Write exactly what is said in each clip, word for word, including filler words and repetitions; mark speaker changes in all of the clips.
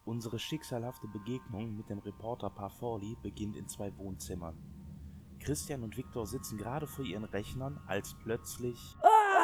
Speaker 1: Unsere schicksalhafte Begegnung mit dem Reporterpaar Fawley beginnt in zwei Wohnzimmern. Christian und Victor sitzen gerade vor ihren Rechnern, als plötzlich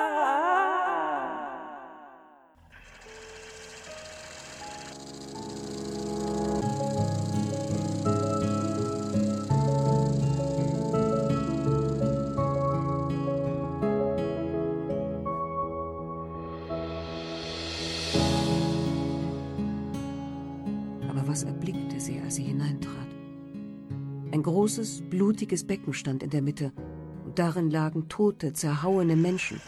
Speaker 2: Aber was erblickte sie, als sie hineintrat? Ein großes, blutiges Becken stand in der Mitte, und darin lagen tote, zerhauene Menschen.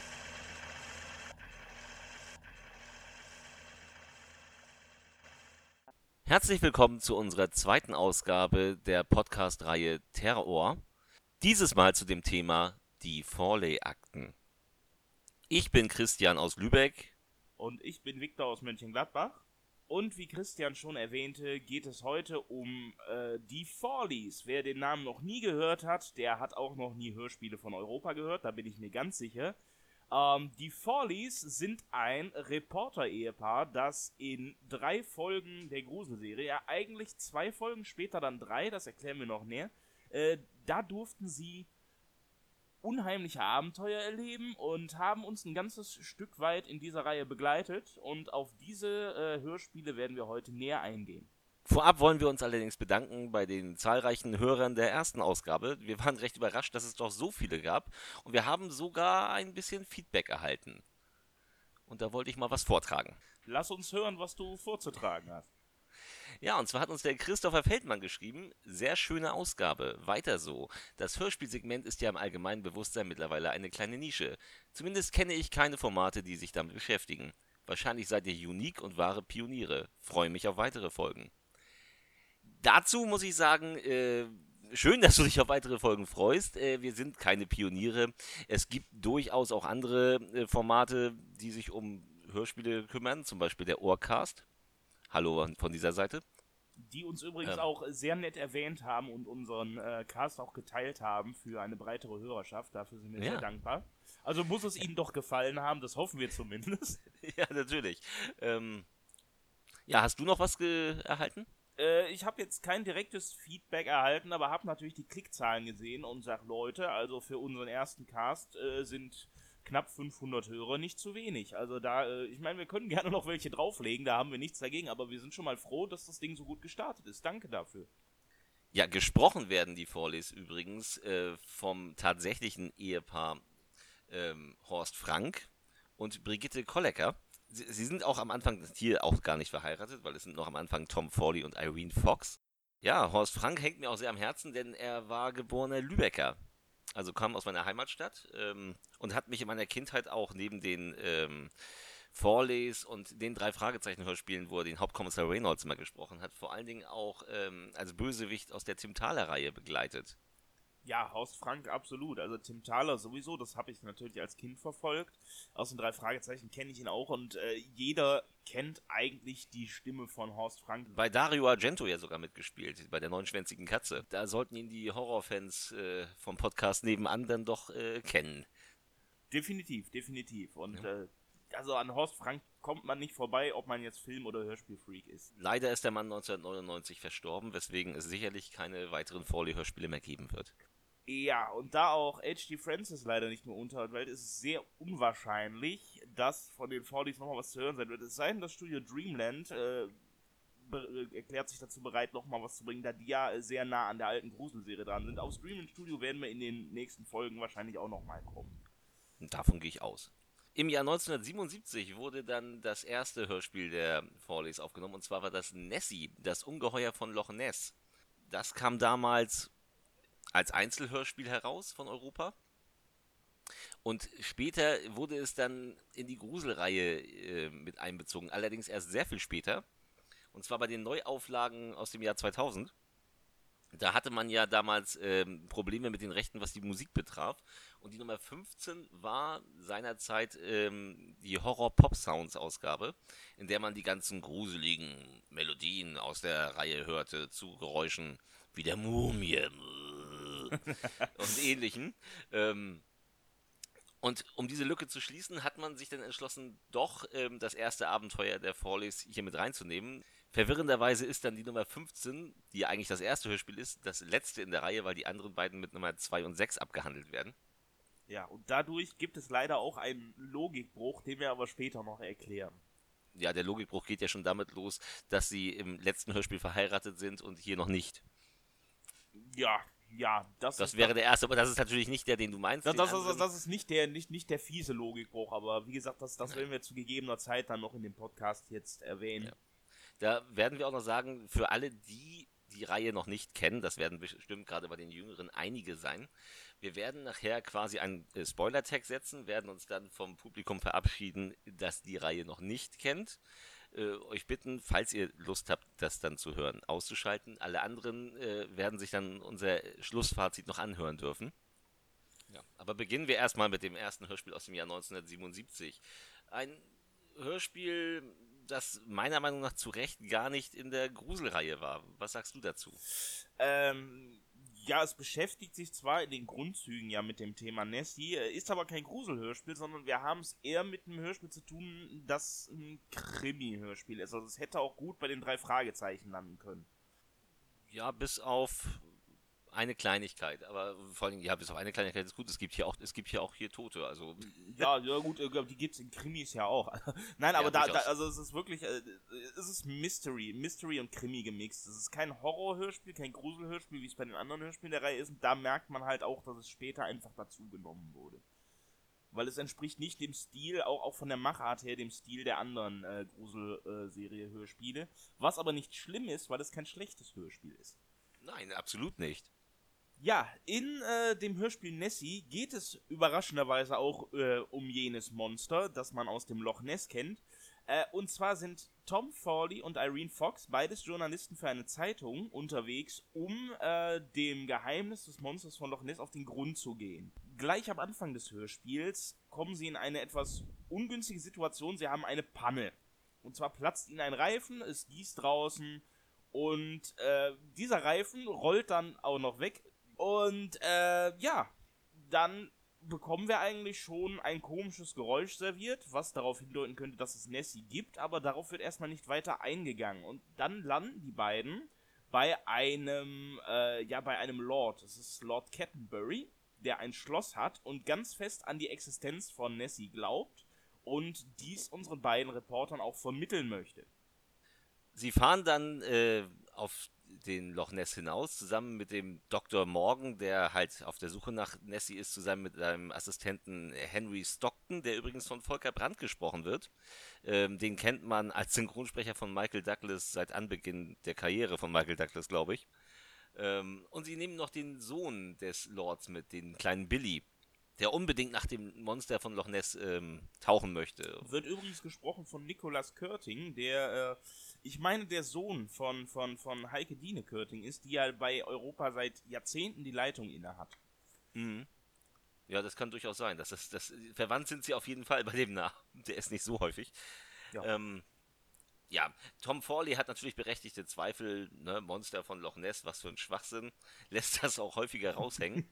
Speaker 3: Herzlich willkommen zu unserer zweiten Ausgabe der Podcast-Reihe Terror. Dieses Mal zu dem Thema die Fawley-Akten. Ich bin Christian aus Lübeck.
Speaker 1: Und ich bin Victor aus Mönchengladbach. Und wie Christian schon erwähnte, geht es heute um äh, die Fawleys. Wer den Namen noch nie gehört hat, der hat auch noch nie Hörspiele von Europa gehört, da bin ich mir ganz sicher. Ähm, die Fawleys sind ein Reporter-Ehepaar, das in drei Folgen der Gruselserie, ja eigentlich zwei Folgen später dann drei, das erklären wir noch näher, äh, da durften sie unheimliche Abenteuer erleben und haben uns ein ganzes Stück weit in dieser Reihe begleitet, und auf diese äh, Hörspiele werden wir heute näher eingehen.
Speaker 3: Vorab wollen wir uns allerdings bedanken bei den zahlreichen Hörern der ersten Ausgabe. Wir waren recht überrascht, dass es doch so viele gab, und wir haben sogar ein bisschen Feedback erhalten. Und da wollte ich mal was vortragen.
Speaker 1: Lass uns hören, was du vorzutragen hast.
Speaker 3: Ja, und zwar hat uns der Christopher Feldmann geschrieben: sehr schöne Ausgabe, weiter so. Das Hörspielsegment ist ja im allgemeinen Bewusstsein mittlerweile eine kleine Nische. Zumindest kenne ich keine Formate, die sich damit beschäftigen. Wahrscheinlich seid ihr unique und wahre Pioniere. Freue mich auf weitere Folgen. Dazu muss ich sagen, äh, schön, dass du dich auf weitere Folgen freust. Äh, wir sind keine Pioniere. Es gibt durchaus auch andere äh, Formate, die sich um Hörspiele kümmern, zum Beispiel der Ohrcast. Hallo von dieser Seite.
Speaker 1: Die uns übrigens
Speaker 3: Ähm.
Speaker 1: auch sehr nett erwähnt haben und unseren äh, Cast auch geteilt haben für eine breitere Hörerschaft. Dafür sind wir
Speaker 3: Ja.
Speaker 1: sehr dankbar. Also muss es Ihnen doch gefallen haben, das hoffen wir zumindest.
Speaker 3: Ja, natürlich. Ähm, ja, hast du noch was ge- erhalten?
Speaker 1: Äh, ich habe jetzt kein direktes Feedback erhalten, aber habe natürlich die Klickzahlen gesehen und sag, Leute, also für unseren ersten Cast äh, sind knapp fünfhundert Hörer nicht zu wenig. Also da, äh, ich meine, wir können gerne noch welche drauflegen, da haben wir nichts dagegen, aber wir sind schon mal froh, dass das Ding so gut gestartet ist. Danke dafür.
Speaker 3: Ja, gesprochen werden die Fawleys übrigens äh, vom tatsächlichen Ehepaar ähm, Horst Frank und Brigitte Kollecker. Sie, sie sind auch am Anfang hier auch gar nicht verheiratet, weil es sind noch am Anfang Tom Fawley und Irene Fox. Ja, Horst Frank hängt mir auch sehr am Herzen, denn er war geborener Lübecker. Also kam aus meiner Heimatstadt ähm, und hat mich in meiner Kindheit auch neben den ähm, Fawleys und den drei Fragezeichen-Hörspielen, wo er den Hauptkommissar Reynolds immer gesprochen hat, vor allen Dingen auch ähm, als Bösewicht aus der Tim Thaler-Reihe begleitet.
Speaker 1: Ja, Horst Frank absolut. Also Tim Thaler sowieso, das habe ich natürlich als Kind verfolgt. Aus den drei Fragezeichen kenne ich ihn auch, und äh, jeder kennt eigentlich die Stimme von Horst Frank.
Speaker 3: Bei Dario Argento ja sogar mitgespielt, bei der neunschwänzigen Katze. Da sollten ihn die Horrorfans äh, vom Podcast nebenan dann doch äh, kennen.
Speaker 1: Definitiv, definitiv. Und
Speaker 3: Ja.
Speaker 1: äh, also an Horst Frank kommt man nicht vorbei, ob man jetzt Film- oder Hörspielfreak ist.
Speaker 3: Leider ist der Mann neunzehnhundertneunundneunzig verstorben, weswegen es sicherlich keine weiteren Fawley-Hörspiele mehr geben wird.
Speaker 1: Ja, und da auch H G Francis leider nicht mehr unter der Welt ist, es sehr unwahrscheinlich, dass von den Fawleys nochmal was zu hören sein wird. Es sei denn, das Studio Dreamland äh, be- erklärt sich dazu bereit, nochmal was zu bringen, da die ja äh, sehr nah an der alten Gruselserie dran sind. Aufs Dreamland Studio werden wir in den nächsten Folgen wahrscheinlich auch nochmal kommen.
Speaker 3: Und davon gehe ich aus. Im Jahr neunzehnhundertsiebenundsiebzig wurde dann das erste Hörspiel der Fawleys aufgenommen, und zwar war das Nessie, das Ungeheuer von Loch Ness. Das kam damals als Einzelhörspiel heraus von Europa. Und später wurde es dann in die Gruselreihe äh, mit einbezogen, allerdings erst sehr viel später. Und zwar bei den Neuauflagen aus dem Jahr zweitausend. Da hatte man ja damals ähm, Probleme mit den Rechten, was die Musik betraf. Und die Nummer fünfzehn war seinerzeit ähm, die Horror-Pop-Sounds-Ausgabe, in der man die ganzen gruseligen Melodien aus der Reihe hörte, zu Geräuschen wie der Mumie und ähnlichen. Ähm, Und um diese Lücke zu schließen, hat man sich dann entschlossen, doch ähm, das erste Abenteuer der Forleys hier mit reinzunehmen. Verwirrenderweise ist dann die Nummer fünfzehn, die ja eigentlich das erste Hörspiel ist, das letzte in der Reihe, weil die anderen beiden mit Nummer zwei und sechs abgehandelt werden.
Speaker 1: Ja, und dadurch gibt es leider auch einen Logikbruch, den wir aber später noch erklären.
Speaker 3: Ja, der Logikbruch geht ja schon damit los, dass sie im letzten Hörspiel verheiratet sind und hier noch nicht.
Speaker 1: Ja, ja, das,
Speaker 3: Das
Speaker 1: ist
Speaker 3: wäre der erste, aber das ist natürlich nicht der, den du meinst.
Speaker 1: Das,
Speaker 3: den
Speaker 1: das, das,
Speaker 3: anderen.
Speaker 1: das ist nicht der, nicht, nicht der fiese Logikbruch, aber wie gesagt, das, das werden wir zu gegebener Zeit dann noch in dem Podcast jetzt erwähnen.
Speaker 3: Ja. Da werden wir auch noch sagen, für alle, die die Reihe noch nicht kennen, das werden bestimmt gerade bei den Jüngeren einige sein, wir werden nachher quasi einen äh, Spoiler-Tag setzen, werden uns dann vom Publikum verabschieden, das die Reihe noch nicht kennt. Äh, euch bitten, falls ihr Lust habt, das dann zu hören, auszuschalten. Alle anderen äh, werden sich dann unser Schlussfazit noch anhören dürfen. Ja. Aber beginnen wir erstmal mit dem ersten Hörspiel aus dem Jahr neunzehnhundertsiebenundsiebzig. Ein Hörspiel, das meiner Meinung nach zu Recht gar nicht in der Gruselreihe war. Was sagst du dazu?
Speaker 1: Ähm, ja, es beschäftigt sich zwar in den Grundzügen ja mit dem Thema Nessie, ist aber kein Gruselhörspiel, sondern wir haben es eher mit einem Hörspiel zu tun, das ein Krimi-Hörspiel ist. Also es hätte auch gut bei den drei Fragezeichen landen können.
Speaker 3: Ja, bis auf eine Kleinigkeit, aber vor allem, ja, bis auf eine Kleinigkeit ist gut, es gibt hier auch, es gibt hier auch hier Tote, also.
Speaker 1: Ja, ja gut, die gibt's in Krimis ja auch. Nein,
Speaker 3: Ja,
Speaker 1: aber da, da,
Speaker 3: durchaus.
Speaker 1: also es ist wirklich, äh, es ist Mystery, Mystery und Krimi gemixt. Es ist kein Horrorhörspiel, kein Gruselhörspiel, wie es bei den anderen Hörspielen der Reihe ist. Und da merkt man halt auch, dass es später einfach dazu genommen wurde. Weil es entspricht nicht dem Stil, auch, auch von der Machart her, dem Stil der anderen äh, Gruselserie-Hörspiele. Was aber nicht schlimm ist, weil es kein schlechtes Hörspiel ist.
Speaker 3: Nein, absolut nicht.
Speaker 1: Ja, in äh, dem Hörspiel Nessie geht es überraschenderweise auch äh, um jenes Monster, das man aus dem Loch Ness kennt. Äh, und zwar sind Tom Fawley und Irene Fox, beides Journalisten für eine Zeitung, unterwegs, um äh, dem Geheimnis des Monsters von Loch Ness auf den Grund zu gehen. Gleich am Anfang des Hörspiels kommen sie in eine etwas ungünstige Situation. Sie haben eine Panne. Und zwar platzt ihnen ein Reifen, es gießt draußen und äh, dieser Reifen rollt dann auch noch weg. Und äh, ja, dann bekommen wir eigentlich schon ein komisches Geräusch serviert, was darauf hindeuten könnte, dass es Nessie gibt, aber darauf wird erstmal nicht weiter eingegangen. Und dann landen die beiden bei einem, äh, ja, bei einem Lord. Das ist Lord Kettenbury, der ein Schloss hat und ganz fest an die Existenz von Nessie glaubt und dies unseren beiden Reportern auch vermitteln möchte.
Speaker 3: Sie fahren dann äh, auf den Loch Ness hinaus, zusammen mit dem Doktor Morgan, der halt auf der Suche nach Nessie ist, zusammen mit seinem Assistenten Henry Stockton, der übrigens von Volker Brandt gesprochen wird. Ähm, den kennt man als Synchronsprecher von Michael Douglas seit Anbeginn der Karriere von Michael Douglas, glaube ich. Ähm, und sie nehmen noch den Sohn des Lords mit, den kleinen Billy, der unbedingt nach dem Monster von Loch Ness ähm, tauchen möchte.
Speaker 1: Wird übrigens gesprochen von Nicolas Körting, der, äh, ich meine, der Sohn von, von, von Heike Dine Körting ist, die ja bei Europa seit Jahrzehnten die Leitung inne hat.
Speaker 3: Mhm. Ja, das kann durchaus sein. Das ist, das, verwandt sind sie auf jeden Fall bei dem Namen. Der ist nicht so häufig.
Speaker 1: Ja.
Speaker 3: Ähm, ja, Tom Fawley hat natürlich berechtigte Zweifel, ne, Monster von Loch Ness, was für ein Schwachsinn. Lässt das auch häufiger raushängen.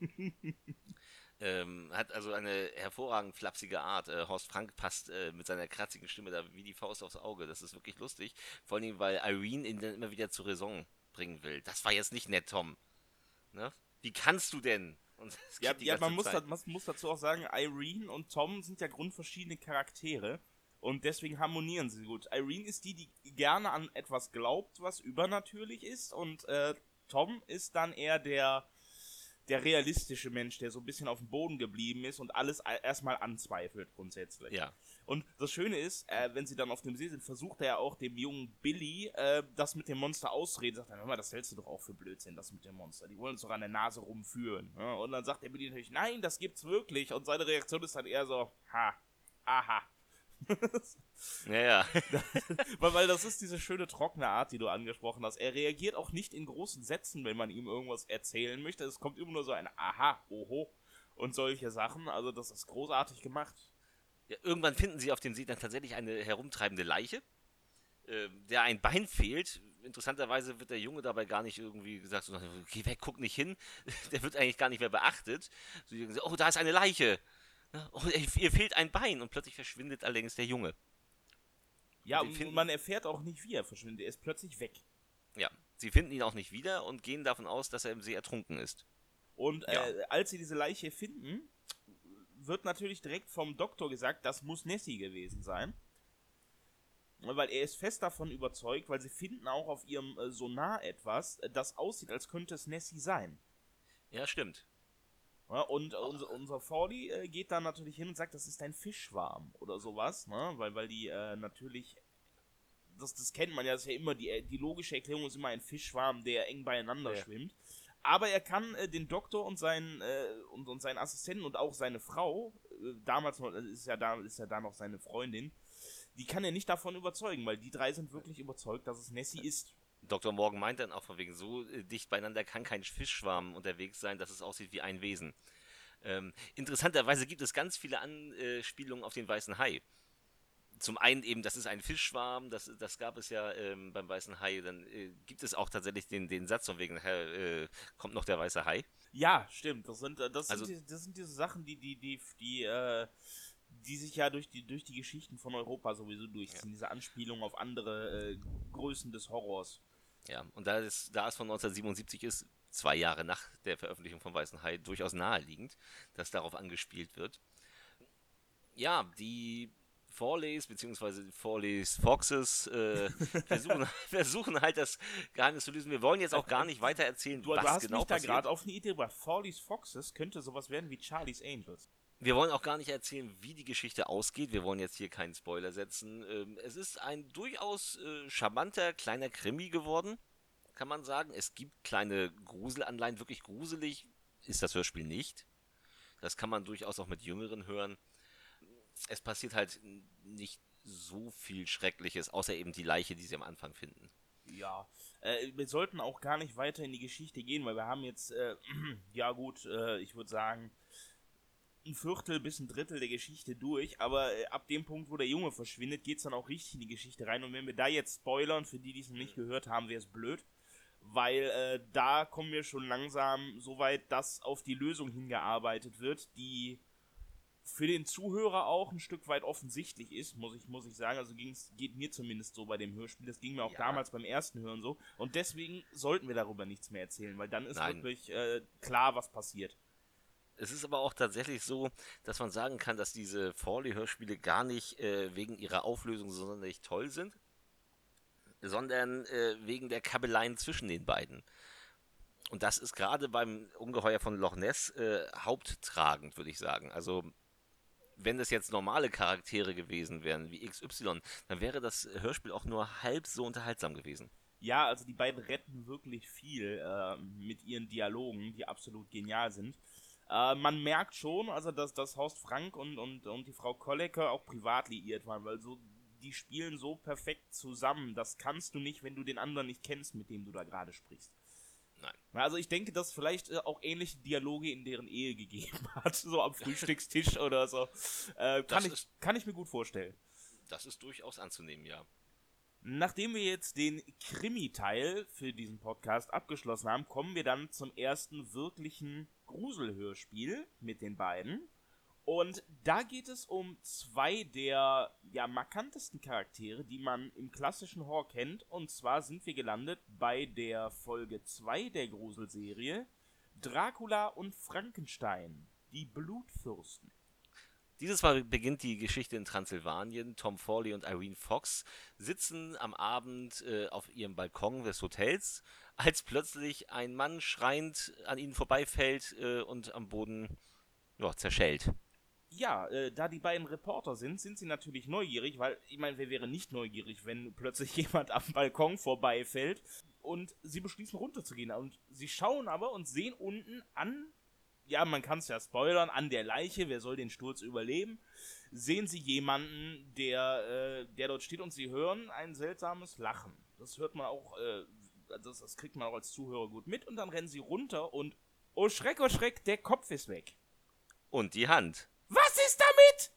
Speaker 3: Ähm, hat also eine hervorragend flapsige Art. Äh, Horst Frank passt äh, mit seiner kratzigen Stimme da wie die Faust aufs Auge. Das ist wirklich lustig. Vor allem, weil Irene ihn dann immer wieder zur Raison bringen will. Das war jetzt nicht nett, Tom. Ne? Wie kannst du denn? Und es
Speaker 1: Ja,
Speaker 3: geht die
Speaker 1: ja
Speaker 3: ganze
Speaker 1: man, muss,
Speaker 3: Zeit.
Speaker 1: da, man muss dazu auch sagen, Irene und Tom sind ja grundverschiedene Charaktere und deswegen harmonieren sie gut. Irene ist die, die gerne an etwas glaubt, was übernatürlich ist, und äh, Tom ist dann eher der der realistische Mensch, der so ein bisschen auf dem Boden geblieben ist und alles erstmal anzweifelt grundsätzlich.
Speaker 3: Ja.
Speaker 1: Und das Schöne ist, äh, wenn sie dann auf dem See sind, versucht er ja auch dem jungen Billy äh, das mit dem Monster auszureden. Sagt er, hör mal, das hältst du doch auch für Blödsinn, das mit dem Monster. Die wollen uns doch an der Nase rumführen. Ja? Und dann sagt der Billy natürlich, nein, das gibt's wirklich. Und seine Reaktion ist dann eher so, ha, aha.
Speaker 3: Ja, ja.
Speaker 1: weil, weil das ist diese schöne trockene Art, die du angesprochen hast. Er reagiert auch nicht in großen Sätzen, wenn man ihm irgendwas erzählen möchte. Es kommt immer nur so ein Aha, Oho und solche Sachen. Also das ist großartig gemacht.
Speaker 3: Ja, irgendwann finden sie auf dem See dann tatsächlich eine herumtreibende Leiche, äh, der ein Bein fehlt. Interessanterweise wird der Junge dabei gar nicht irgendwie gesagt, so, geh weg, guck nicht hin. Der wird eigentlich gar nicht mehr beachtet. So, oh, da ist eine Leiche. Oh, ihr fehlt ein Bein und plötzlich verschwindet allerdings der Junge.
Speaker 1: Ja,
Speaker 3: und
Speaker 1: und
Speaker 3: finden,
Speaker 1: man erfährt auch nicht, wie er verschwindet. Er ist plötzlich weg.
Speaker 3: Ja, sie finden ihn auch nicht wieder und gehen davon aus, dass er im See ertrunken ist.
Speaker 1: Und
Speaker 3: Ja.
Speaker 1: äh, als sie diese Leiche finden, wird natürlich direkt vom Doktor gesagt, das muss Nessie gewesen sein. Weil er ist fest davon überzeugt, weil sie finden auch auf ihrem äh, Sonar etwas, äh, das aussieht, als könnte es Nessie sein.
Speaker 3: Ja, stimmt.
Speaker 1: Ja, und äh, unser, unser Forley äh, geht dann natürlich hin und sagt, das ist ein Fischschwarm oder sowas, ne? Weil, weil die äh, natürlich, das, das kennt man ja, das ist ja immer, die, die logische Erklärung ist immer ein Fischschwarm, der eng beieinander
Speaker 3: Ja.
Speaker 1: schwimmt. Aber er kann äh, den Doktor und seinen, äh, und, und seinen Assistenten und auch seine Frau, äh, damals noch, ist ja, da, ist ja da noch seine Freundin, die kann er nicht davon überzeugen, weil die drei sind wirklich überzeugt, dass es Nessie ist.
Speaker 3: Doktor Morgan meint dann auch von wegen, so äh, dicht beieinander kann kein Fischschwarm unterwegs sein, dass es aussieht wie ein Wesen. Ähm, interessanterweise gibt es ganz viele Anspielungen auf den weißen Hai. Zum einen eben, das ist ein Fischschwarm, das, das gab es ja ähm, beim weißen Hai. Dann äh, gibt es auch tatsächlich den, den Satz von wegen, äh, kommt noch der weiße Hai.
Speaker 1: Ja, stimmt. Das sind, äh, das
Speaker 3: Also-
Speaker 1: sind, die, das sind diese Sachen, die, die, die, die, äh, die sich ja durch die, durch die Geschichten von Europa sowieso durchziehen. Diese Anspielung auf andere äh, Größen des Horrors.
Speaker 3: Ja, und da es, da es von neunzehnhundertsiebenundsiebzig ist, zwei Jahre nach der Veröffentlichung von Weißen Hai, durchaus naheliegend, dass darauf angespielt wird. Ja, die Forleys, beziehungsweise Forleys Foxes, äh, versuchen, versuchen halt das Geheimnis zu lösen. Wir wollen jetzt auch gar nicht weiter erzählen,
Speaker 1: Du,
Speaker 3: was
Speaker 1: du hast
Speaker 3: genau
Speaker 1: mich da
Speaker 3: passiert.
Speaker 1: gerade auf eine Idee gebracht. Forley's Foxes könnte sowas werden wie Charlie's Angels.
Speaker 3: Wir wollen auch gar nicht erzählen, wie die Geschichte ausgeht. Wir wollen jetzt hier keinen Spoiler setzen. Ähm, es ist ein durchaus äh, charmanter kleiner Krimi geworden, kann man sagen. Es gibt kleine Gruselanleihen. Wirklich gruselig ist das Hörspiel nicht. Das kann man durchaus auch mit Jüngeren hören. Es passiert halt nicht so viel Schreckliches, außer eben die Leiche, die sie am Anfang finden.
Speaker 1: Ja, äh, wir sollten auch gar nicht weiter in die Geschichte gehen, weil wir haben jetzt, äh, ja gut, äh, ich würde sagen, ein Viertel bis ein Drittel der Geschichte durch, aber äh, ab dem Punkt, wo der Junge verschwindet, geht's dann auch richtig in die Geschichte rein. Und wenn wir da jetzt spoilern, für die, die es noch nicht gehört haben, wäre es blöd, weil äh, da kommen wir schon langsam so weit, dass auf die Lösung hingearbeitet wird, die für den Zuhörer auch ein Stück weit offensichtlich ist, muss ich, muss ich sagen. Also ging's, geht mir zumindest so bei dem Hörspiel. Das ging mir auch
Speaker 3: Ja.
Speaker 1: damals beim ersten Hören so. Und deswegen sollten wir darüber nichts mehr erzählen, weil dann ist
Speaker 3: Nein.
Speaker 1: wirklich äh, klar, was passiert.
Speaker 3: Es ist aber auch tatsächlich so, dass man sagen kann, dass diese Forley-Hörspiele gar nicht äh, wegen ihrer Auflösung sonderlich toll sind, sondern äh, wegen der Kabeleien zwischen den beiden. Und das ist gerade beim Ungeheuer von Loch Ness äh, haupttragend, würde ich sagen. Also, wenn es jetzt normale Charaktere gewesen wären, wie X Y, dann wäre das Hörspiel auch nur halb so unterhaltsam gewesen.
Speaker 1: Ja, also die beiden retten wirklich viel äh, mit ihren Dialogen, die absolut genial sind. Äh, man merkt schon, also dass, dass Horst Frank und, und, und die Frau Kollecke auch privat liiert waren, weil so die spielen so perfekt zusammen. Das kannst du nicht, wenn du den anderen nicht kennst, mit dem du da gerade sprichst.
Speaker 3: Nein.
Speaker 1: Also ich denke, dass vielleicht äh, auch ähnliche Dialoge in deren Ehe gegeben hat, so am Frühstückstisch oder so. Äh, kann,
Speaker 3: Das
Speaker 1: ich,
Speaker 3: ist-
Speaker 1: kann ich mir gut vorstellen.
Speaker 3: Das ist durchaus anzunehmen, ja.
Speaker 1: Nachdem wir jetzt den Krimi-Teil für diesen Podcast abgeschlossen haben, kommen wir dann zum ersten wirklichen Gruselhörspiel mit den beiden. Und da geht es um zwei der ja, markantesten Charaktere, die man im klassischen Horror kennt. Und zwar sind wir gelandet bei der Folge zwei der Gruselserie Dracula und Frankenstein, die Blutfürsten.
Speaker 3: Dieses Mal beginnt die Geschichte in Transsilvanien. Tom Forley und Irene Fox sitzen am Abend äh, auf ihrem Balkon des Hotels, als plötzlich ein Mann schreiend an ihnen vorbeifällt äh, und am Boden ja, zerschellt.
Speaker 1: Ja, äh, da die beiden Reporter sind, sind sie natürlich neugierig, weil, ich meine, wer wäre nicht neugierig, wenn plötzlich jemand am Balkon vorbeifällt, und sie beschließen runterzugehen. Und sie schauen aber und sehen unten an, ja, man kann es ja spoilern, an der Leiche, wer soll den Sturz überleben, sehen sie jemanden, der, äh, der dort steht, und sie hören ein seltsames Lachen. Das hört man auch, äh, das, das kriegt man auch als Zuhörer gut mit, und dann rennen sie runter und, oh Schreck, oh Schreck, der Kopf ist weg.
Speaker 3: Und die Hand.
Speaker 1: Was ist damit?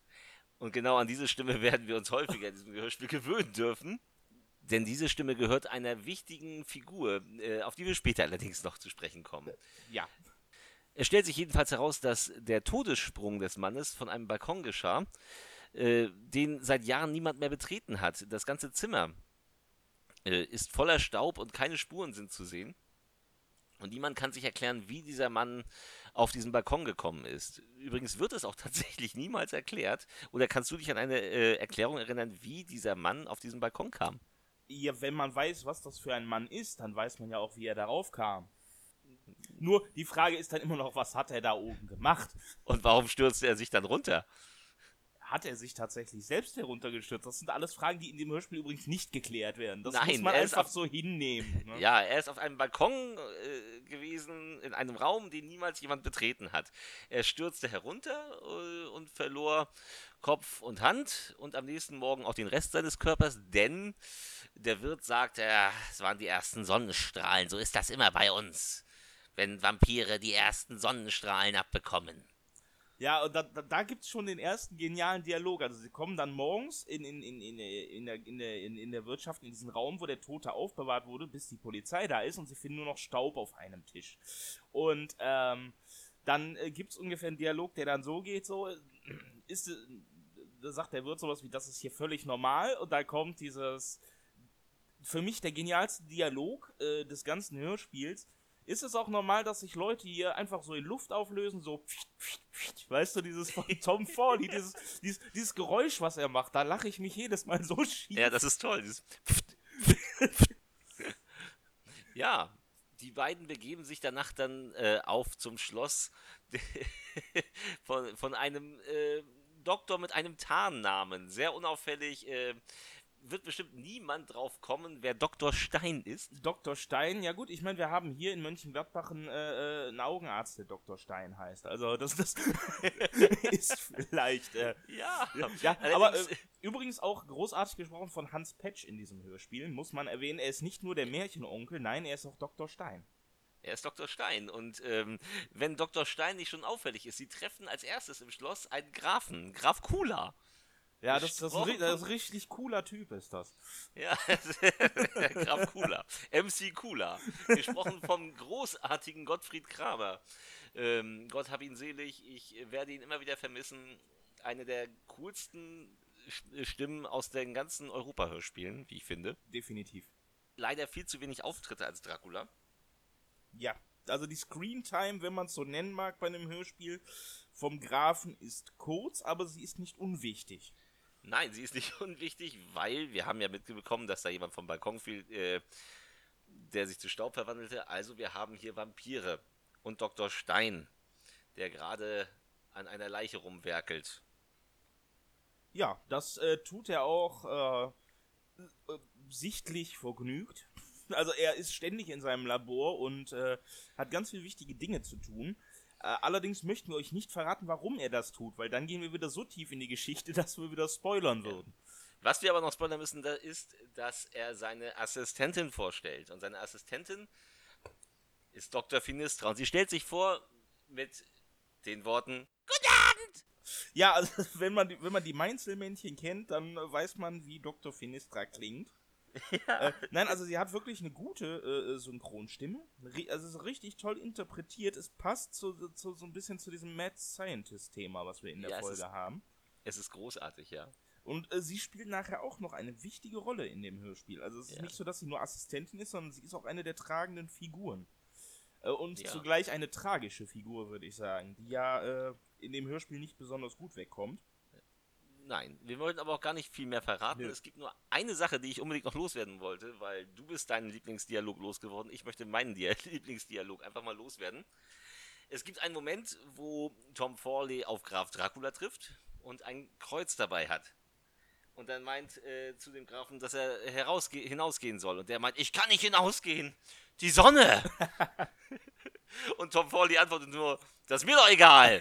Speaker 3: Und genau an diese Stimme werden wir uns häufiger in diesem Hörspiel gewöhnen dürfen. Denn diese Stimme gehört einer wichtigen Figur, äh, auf die wir später allerdings noch zu sprechen kommen.
Speaker 1: Ja.
Speaker 3: Es stellt sich jedenfalls heraus, dass der Todessprung des Mannes von einem Balkon geschah, äh, den seit Jahren niemand mehr betreten hat. Das ganze Zimmer äh, ist voller Staub und keine Spuren sind zu sehen. Und niemand kann sich erklären, wie dieser Mann auf diesen Balkon gekommen ist. Übrigens wird es auch tatsächlich niemals erklärt. Oder kannst du dich an eine äh, Erklärung erinnern, wie dieser Mann auf diesen Balkon kam?
Speaker 1: Ja, wenn man weiß, was das für ein Mann ist, dann weiß man ja auch, wie er darauf kam. Nur die Frage ist dann immer noch, was hat er da oben gemacht?
Speaker 3: Und warum stürzte er sich dann runter?
Speaker 1: Hat er sich tatsächlich selbst heruntergestürzt? Das sind alles Fragen, die in dem Hörspiel übrigens nicht geklärt werden. Das
Speaker 3: Nein,
Speaker 1: muss man
Speaker 3: er ist
Speaker 1: einfach
Speaker 3: auf-
Speaker 1: so hinnehmen. Ne?
Speaker 3: Ja, er ist auf einem Balkon äh, gewesen, in einem Raum, den niemals jemand betreten hat. Er stürzte herunter äh, und verlor Kopf und Hand und am nächsten Morgen auch den Rest seines Körpers, denn der Wirt sagte, ja, es waren die ersten Sonnenstrahlen, so ist das immer bei uns, wenn Vampire die ersten Sonnenstrahlen abbekommen.
Speaker 1: Ja, und da, da, da gibt es schon den ersten genialen Dialog. Also sie kommen dann morgens in, in, in, in, in, der, in, der, in, in der Wirtschaft, in diesen Raum, wo der Tote aufbewahrt wurde, bis die Polizei da ist und sie finden nur noch Staub auf einem Tisch. Und ähm, dann äh, gibt es ungefähr einen Dialog, der dann so geht, so, ist, äh, da sagt der Wirt sowas wie, das ist hier völlig normal und da kommt dieses, für mich der genialste Dialog äh, des ganzen Hörspiels. Ist es auch normal, dass sich Leute hier einfach so in Luft auflösen, so, weißt du, dieses von Tom Fawley, dieses, dieses, dieses Geräusch, was er macht, da lache ich mich jedes Mal so schief.
Speaker 3: Ja, das ist toll. Dieses ja, die beiden begeben sich danach dann äh, auf zum Schloss von, von einem äh, Doktor mit einem Tarnnamen. Sehr unauffällig. Äh, wird bestimmt niemand drauf kommen, wer Doktor Stein ist.
Speaker 1: Doktor Stein, ja gut, ich meine, wir haben hier in Mönchengladbach einen, äh, einen Augenarzt, der Doktor Stein heißt. Also das, das ist vielleicht... Äh,
Speaker 3: Ja,
Speaker 1: ja, aber äh,
Speaker 3: allerdings-
Speaker 1: übrigens auch großartig gesprochen von Hans Petsch in diesem Hörspiel, muss man erwähnen, er ist nicht nur der Märchenonkel, nein, er ist auch Doktor Stein.
Speaker 3: Er ist Doktor Stein. Und ähm, wenn Doktor Stein nicht schon auffällig ist, sie treffen als erstes im Schloss einen Grafen, Graf Kula.
Speaker 1: Ja, das, das, ist,
Speaker 3: Gesprochen
Speaker 1: ein ri- das ist ein richtig cooler Typ, ist das.
Speaker 3: Ja, Graf Kula. M C Kula. Gesprochen vom großartigen Gottfried Kramer. Ähm, Gott hab ihn selig, ich werde ihn immer wieder vermissen. Eine der coolsten Sch- Stimmen aus den ganzen Europa-Hörspielen, wie ich finde.
Speaker 1: Definitiv.
Speaker 3: Leider viel zu wenig Auftritte als Dracula.
Speaker 1: Ja, also die Screentime, wenn man es so nennen mag bei einem Hörspiel, vom Grafen ist kurz, aber sie ist nicht unwichtig.
Speaker 3: Nein, sie ist nicht unwichtig, weil wir haben ja mitbekommen, dass da jemand vom Balkon fiel, äh, der sich zu Staub verwandelte. Also wir haben hier Vampire und Doktor Stein, der gerade an einer Leiche rumwerkelt.
Speaker 1: Ja, das äh, tut er auch äh, äh, sichtlich vergnügt. Also er ist ständig in seinem Labor und äh, hat ganz viele wichtige Dinge zu tun. Äh, allerdings möchten wir euch nicht verraten, warum er das tut, weil dann gehen wir wieder so tief in die Geschichte, dass wir wieder spoilern würden.
Speaker 3: Was wir aber noch spoilern müssen, da ist, dass er seine Assistentin vorstellt. Und seine Assistentin ist Doktor Finistra. Und sie stellt sich vor mit den Worten:
Speaker 1: Ja, also wenn man die, wenn man die Mainzelmännchen kennt, dann äh, weiß man, wie Doktor Finistra klingt. Äh, nein, also sie hat wirklich eine gute äh, Synchronstimme. Ri- Also es ist richtig toll interpretiert. Es passt zu, zu, so ein bisschen zu diesem Mad Scientist-Thema, was wir in der
Speaker 3: Ja, es
Speaker 1: Folge
Speaker 3: ist-
Speaker 1: haben.
Speaker 3: Es ist großartig, ja.
Speaker 1: Und äh, sie spielt nachher auch noch eine wichtige Rolle in dem Hörspiel. Also es ist
Speaker 3: Ja.
Speaker 1: nicht so, dass sie nur Assistentin ist, sondern sie ist auch eine der tragenden Figuren. Äh, und
Speaker 3: Ja.
Speaker 1: zugleich eine tragische Figur, würde ich sagen, die ja äh, in dem Hörspiel nicht besonders gut wegkommt.
Speaker 3: Nein, wir wollten aber auch gar nicht viel mehr verraten.
Speaker 1: Nö.
Speaker 3: Es gibt nur eine Sache, die ich unbedingt noch loswerden wollte, weil du bist deinen Lieblingsdialog losgeworden. Ich möchte meinen Dia Lieblingsdialog einfach mal loswerden. Es gibt einen Moment, wo Tom Fawley auf Graf Dracula trifft und ein Kreuz dabei hat. Und dann meint äh, zu dem Grafen, dass er herausge hinausgehen soll. Und der meint, ich kann nicht hinausgehen. Die Sonne! Und Tom Fawley antwortet nur, das ist mir doch egal.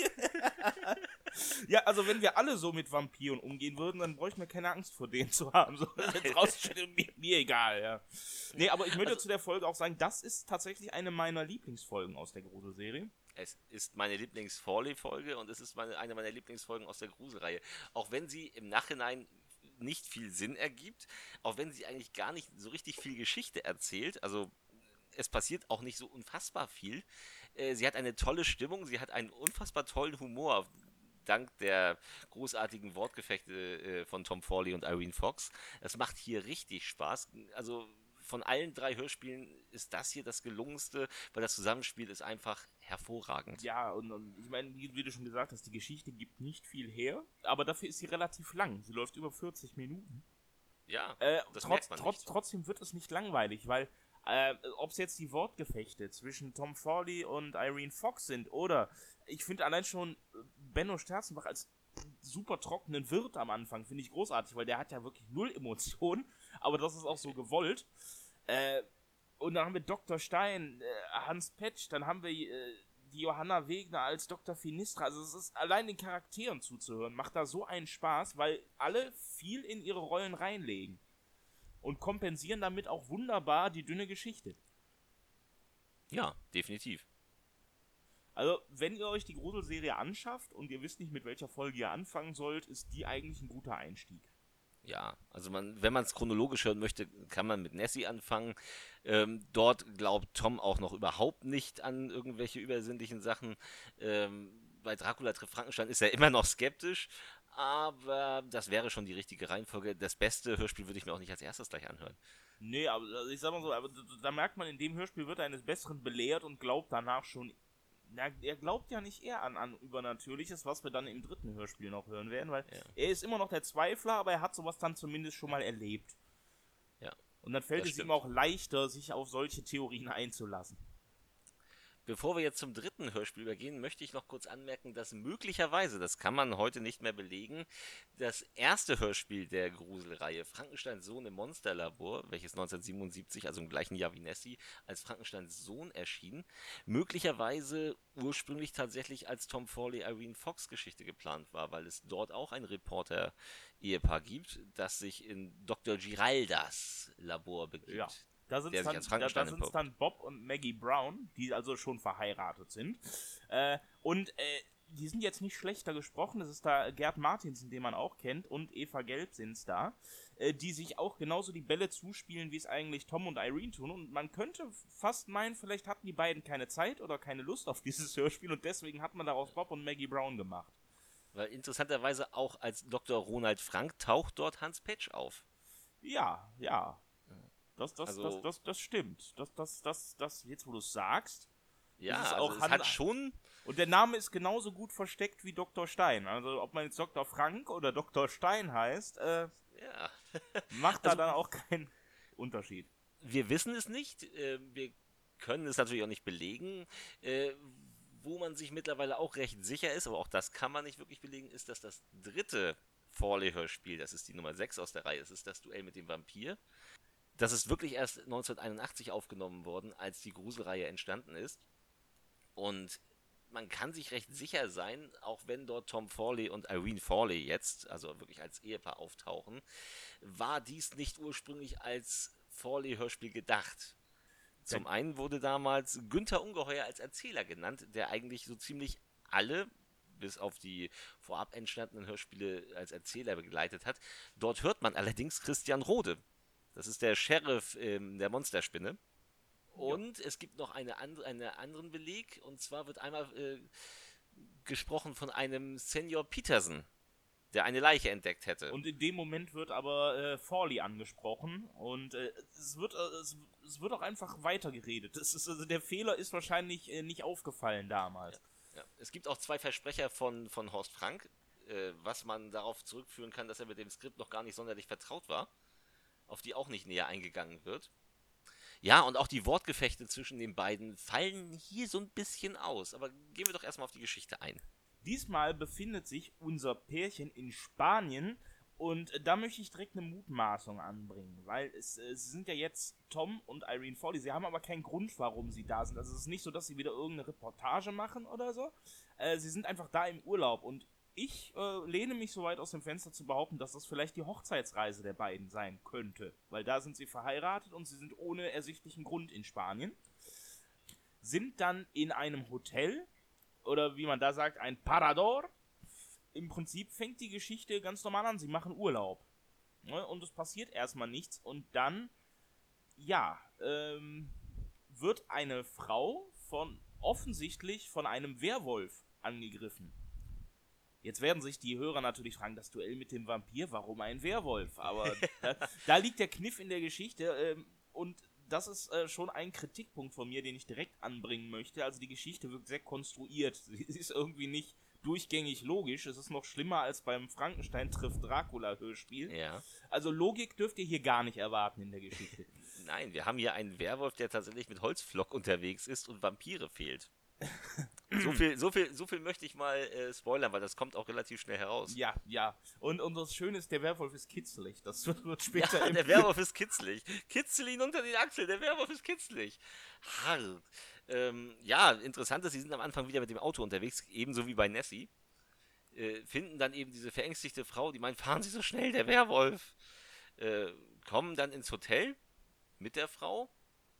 Speaker 1: Ja, also wenn wir alle so mit Vampiren umgehen würden, dann bräuchten wir keine Angst vor denen zu haben. So, draußen steht mir, mir egal, ja. Nee, aber ich möchte
Speaker 3: Also-
Speaker 1: zu der Folge auch sagen, das ist tatsächlich eine meiner Lieblingsfolgen aus der Gruselserie.
Speaker 3: Es ist meine Lieblings-Fawley-Folge und es ist meine, eine meiner Lieblingsfolgen aus der Gruselreihe. Auch wenn sie im Nachhinein nicht viel Sinn ergibt, auch wenn sie eigentlich gar nicht so richtig viel Geschichte erzählt, also es passiert auch nicht so unfassbar viel. Äh, sie hat eine tolle Stimmung, sie hat einen unfassbar tollen Humor, dank der großartigen Wortgefechte äh, von Tom Fawley und Irene Fox. Es macht hier richtig Spaß. Also von allen drei Hörspielen ist das hier das gelungenste, weil das Zusammenspiel ist einfach hervorragend.
Speaker 1: Ja, und, und ich meine, wie, wie du schon gesagt hast, die Geschichte gibt nicht viel her, aber dafür ist sie relativ lang. Sie läuft über vierzig Minuten.
Speaker 3: Ja,
Speaker 1: äh,
Speaker 3: das
Speaker 1: trotz,
Speaker 3: merkt man
Speaker 1: trotz,
Speaker 3: nicht.
Speaker 1: Trotzdem wird es nicht langweilig, weil äh, ob es jetzt die Wortgefechte zwischen Tom Fawley und Irene Fox sind oder ich finde allein schon Benno Sterzenbach als super trockenen Wirt am Anfang finde ich großartig, weil der hat ja wirklich null Emotionen, aber das ist auch so gewollt. Äh, und dann haben wir Doktor Stein, äh, Hans Petsch, dann haben wir äh, die Johanna Wegner als Doktor Finistra. Also es ist allein den Charakteren zuzuhören, macht da so einen Spaß, weil alle viel in ihre Rollen reinlegen und kompensieren damit auch wunderbar die dünne Geschichte.
Speaker 3: Ja, definitiv.
Speaker 1: Also, wenn ihr euch die Gruselserie anschafft und ihr wisst nicht, mit welcher Folge ihr anfangen sollt, ist die eigentlich ein guter Einstieg.
Speaker 3: Ja, also man, wenn man es chronologisch hören möchte, kann man mit Nessie anfangen. Ähm, dort glaubt Tom auch noch überhaupt nicht an irgendwelche übersinnlichen Sachen. Ähm, bei Dracula trifft Frankenstein ist er immer noch skeptisch, aber das wäre schon die richtige Reihenfolge. Das beste Hörspiel würde ich mir auch nicht als erstes gleich anhören.
Speaker 1: Nee, aber also ich sag mal so, aber da merkt man, in dem Hörspiel wird er eines Besseren belehrt und glaubt danach schon. Na, er glaubt ja nicht eher an, an Übernatürliches, was wir dann im dritten Hörspiel noch hören werden, weil
Speaker 3: Ja.
Speaker 1: er ist immer noch der Zweifler, aber er hat sowas dann zumindest schon mal erlebt.
Speaker 3: Ja.
Speaker 1: Und dann fällt
Speaker 3: Das
Speaker 1: es
Speaker 3: stimmt.
Speaker 1: ihm auch leichter, sich auf solche Theorien einzulassen.
Speaker 3: Bevor wir jetzt zum dritten Hörspiel übergehen, möchte ich noch kurz anmerken, dass möglicherweise, das kann man heute nicht mehr belegen, das erste Hörspiel der Gruselreihe Frankensteins Sohn im Monsterlabor, welches neunzehnhundertsiebenundsiebzig, also im gleichen Jahr wie Nessie, als Frankensteins Sohn erschien, möglicherweise ursprünglich tatsächlich als Tom Fawley Irene Fox Geschichte geplant war, weil es dort auch ein Reporter-Ehepaar gibt, das sich in Doktor Giraldas Labor begibt.
Speaker 1: Ja. Da sind
Speaker 3: Der
Speaker 1: es
Speaker 3: sich
Speaker 1: dann,
Speaker 3: als
Speaker 1: da,
Speaker 3: Frankenstein
Speaker 1: da sind's
Speaker 3: entpuppt.
Speaker 1: dann Bob und Maggie Brown, die also schon verheiratet sind. Äh, und äh, die sind jetzt nicht schlechter gesprochen. Das ist da Gerd Martinsen, den man auch kennt, und Eva Gelb sind's da, äh, die sich auch genauso die Bälle zuspielen, wie es eigentlich Tom und Irene tun. Und man könnte fast meinen, vielleicht hatten die beiden keine Zeit oder keine Lust auf dieses Hörspiel und deswegen hat man daraus Bob und Maggie Brown gemacht.
Speaker 3: Weil interessanterweise auch als Doktor Ronald Frank taucht dort Hans Petsch auf.
Speaker 1: Ja, ja. Das, das,
Speaker 3: Also-
Speaker 1: das, das, das stimmt. Das, das, das, das, jetzt wo du es sagst.
Speaker 3: Ja,
Speaker 1: Es ist
Speaker 3: also
Speaker 1: auch
Speaker 3: es
Speaker 1: Han-
Speaker 3: hat schon,
Speaker 1: Und der Name ist genauso gut versteckt wie Doktor Stein. Also ob man jetzt Doktor Frank oder Doktor Stein heißt, äh,
Speaker 3: ja,
Speaker 1: macht da
Speaker 3: Also-
Speaker 1: dann auch keinen Unterschied.
Speaker 3: wir wissen es nicht, äh, wir können es natürlich auch nicht belegen. Äh, wo man sich mittlerweile auch recht sicher ist, aber auch das kann man nicht wirklich belegen, ist, dass das dritte Fawley-Hörspiel, das ist die Nummer sechs aus der Reihe, das ist das Duell mit dem Vampir. Das ist wirklich erst neunzehnhunderteinundachtzig aufgenommen worden, als die Gruselreihe entstanden ist. Und man kann sich recht sicher sein, auch wenn dort Tom Fawley und Irene Fawley jetzt, also wirklich als Ehepaar auftauchen, war dies nicht ursprünglich als Fawley-Hörspiel gedacht. Zum einen wurde damals Günther Ungeheuer als Erzähler genannt, der eigentlich so ziemlich alle, bis auf die vorab entstandenen Hörspiele, als Erzähler begleitet hat. Dort hört man allerdings Christian Rode. Das ist der Sheriff ähm, der Monsterspinne. Und es gibt noch eine andre, einen anderen Beleg, und zwar wird einmal äh, gesprochen von einem Senior Peterson, der eine Leiche entdeckt hätte.
Speaker 1: Und in dem Moment wird aber äh, Fawley angesprochen und äh, es, wird, äh, es, es wird auch einfach weitergeredet. Das ist, also der Fehler ist wahrscheinlich äh, nicht aufgefallen damals.
Speaker 3: Ja. Es gibt auch zwei Versprecher von, von Horst Frank, äh, was man darauf zurückführen kann, dass er mit dem Skript noch gar nicht sonderlich vertraut war, auf die auch nicht näher eingegangen wird. Ja, und auch die Wortgefechte zwischen den beiden fallen hier so ein bisschen aus. Aber gehen wir doch erstmal auf die Geschichte ein.
Speaker 1: Diesmal befindet sich unser Pärchen in Spanien und äh, da möchte ich direkt eine Mutmaßung anbringen, weil es, äh, sie sind ja jetzt Tom und Irene Fawley, sie haben aber keinen Grund, warum sie da sind. Also es ist nicht so, dass sie wieder irgendeine Reportage machen oder so. Äh, sie sind einfach da im Urlaub und ich äh, lehne mich so weit aus dem Fenster zu behaupten, dass das vielleicht die Hochzeitsreise der beiden sein könnte, weil da sind sie verheiratet und sie sind ohne ersichtlichen Grund in Spanien. Sind dann in einem Hotel, oder wie man da sagt, ein Parador. Im Prinzip fängt die Geschichte ganz normal an. Sie machen Urlaub. Ne? Und es passiert erstmal nichts. Und dann, ja, ähm, wird eine Frau von offensichtlich von einem Werwolf angegriffen. Jetzt werden sich die Hörer natürlich fragen, das Duell mit dem Vampir, warum ein Werwolf? Aber da, da liegt der Kniff in der Geschichte ähm, und das ist äh, schon ein Kritikpunkt von mir, den ich direkt anbringen möchte. Also die Geschichte wirkt sehr konstruiert. Sie ist irgendwie nicht durchgängig logisch. Es ist noch schlimmer als beim Frankenstein trifft Dracula-Hörspiel.
Speaker 3: Ja.
Speaker 1: Also Logik dürft ihr hier gar nicht erwarten in der Geschichte.
Speaker 3: Nein, wir haben hier einen Werwolf, der tatsächlich mit Holzflock unterwegs ist und Vampire fehlt. So viel, so viel, so viel möchte ich mal äh, spoilern, weil das kommt auch relativ schnell heraus.
Speaker 1: Ja, ja. Und, und das Schöne ist, der Werwolf ist kitzelig. Das wird, wird später
Speaker 3: Ja,
Speaker 1: im
Speaker 3: der Werwolf ist kitzlig. Kitzel ihn unter den Achseln, der Werwolf ist kitzlig. Hart. Ähm, ja, interessant ist, sie sind am Anfang wieder mit dem Auto unterwegs, ebenso wie bei Nessie. Äh, finden dann eben diese verängstigte Frau, die meint, fahren Sie so schnell, der Werwolf. Äh, kommen dann ins Hotel mit der Frau,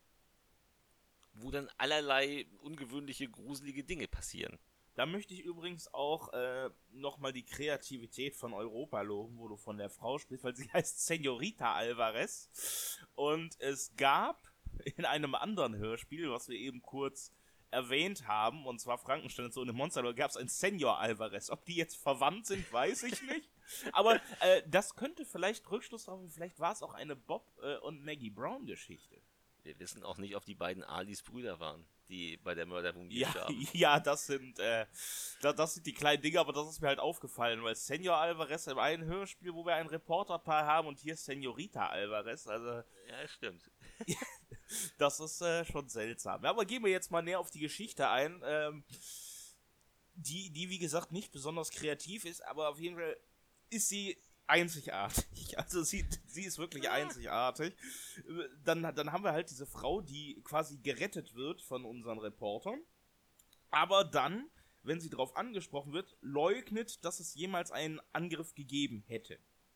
Speaker 3: wo dann allerlei ungewöhnliche, gruselige Dinge passieren.
Speaker 1: Da möchte ich übrigens auch äh, nochmal die Kreativität von Europa loben, wo du von der Frau sprichst, weil sie heißt Senorita Alvarez. Und es gab in einem anderen Hörspiel, was wir eben kurz erwähnt haben, und zwar Frankenstein und so eine Monster, da gab es ein Senior Alvarez. Ob die jetzt verwandt sind, weiß ich nicht. Aber äh, das könnte vielleicht Rückschluss darauf, vielleicht war es auch eine Bob äh, und Maggie Brown Geschichte.
Speaker 3: Wir wissen auch nicht, ob die beiden Alis Brüder waren, die bei der Mörderwunde
Speaker 1: Ja,
Speaker 3: starben.
Speaker 1: ja, das sind, äh, das, das sind die kleinen Dinge, aber das ist mir halt aufgefallen, weil Senior Alvarez im einen Hörspiel, wo wir ein Reporterpaar haben und hier Senorita Alvarez, also
Speaker 3: Ja, stimmt.
Speaker 1: das ist äh, schon seltsam. Ja, aber gehen wir jetzt mal näher auf die Geschichte ein, ähm, die, die wie gesagt nicht besonders kreativ ist, aber auf jeden Fall ist sie einzigartig. Also sie, sie ist wirklich einzigartig. Dann, dann haben wir halt diese Frau, die quasi gerettet wird von unseren Reportern, aber dann, wenn sie darauf angesprochen wird, leugnet, dass es jemals einen Angriff gegeben hätte.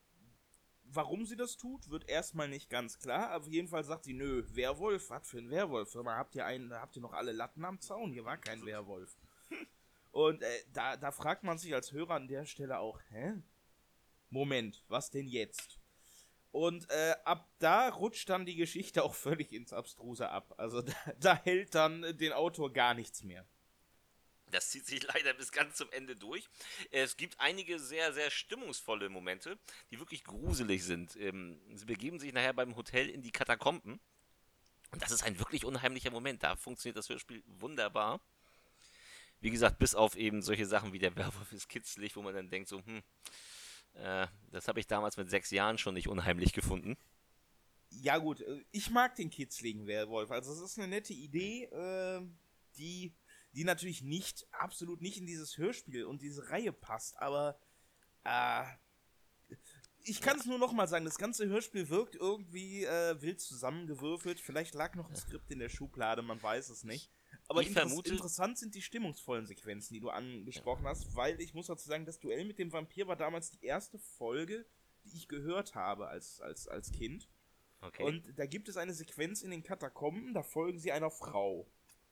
Speaker 1: Warum sie das tut, wird erstmal nicht ganz klar. Auf jeden Fall sagt sie, nö, Werwolf, was für ein Werwolf? Hör mal, habt ihr, einen, habt ihr noch alle Latten am Zaun? Hier war kein Werwolf. Und äh, da, da fragt man sich als Hörer an der Stelle auch, hä? Moment, was denn jetzt? Und äh, ab da rutscht dann die Geschichte auch völlig ins Abstruse ab. Also da, da hält dann den Autor gar nichts mehr.
Speaker 3: Das zieht sich leider bis ganz zum Ende durch. Es gibt einige sehr, sehr stimmungsvolle Momente, die wirklich gruselig sind. Ähm, sie begeben sich nachher beim Hotel in die Katakomben. Und das ist ein wirklich unheimlicher Moment. Da funktioniert das Hörspiel wunderbar. Wie gesagt, bis auf eben solche Sachen wie der Werwolf ist kitzlig, wo man dann denkt so, hm, äh, das habe ich damals mit sechs Jahren schon nicht unheimlich gefunden.
Speaker 1: Ja gut, ich mag den kitzligen Werwolf. Also es ist eine nette Idee, äh, die... die natürlich nicht, absolut nicht in dieses Hörspiel und diese Reihe passt, aber äh, ich kann es nur nochmal sagen, das ganze Hörspiel wirkt irgendwie äh, wild zusammengewürfelt, vielleicht lag noch ein Skript in der Schublade, man weiß es nicht, aber
Speaker 3: Ich
Speaker 1: inter-
Speaker 3: vermute-
Speaker 1: interessant sind die stimmungsvollen Sequenzen, die du angesprochen hast, weil ich muss dazu sagen, das Duell mit dem Vampir war damals die erste Folge, die ich gehört habe als, als, als Kind.
Speaker 3: Okay.
Speaker 1: Und da gibt es eine Sequenz in den Katakomben, da folgen sie einer Frau.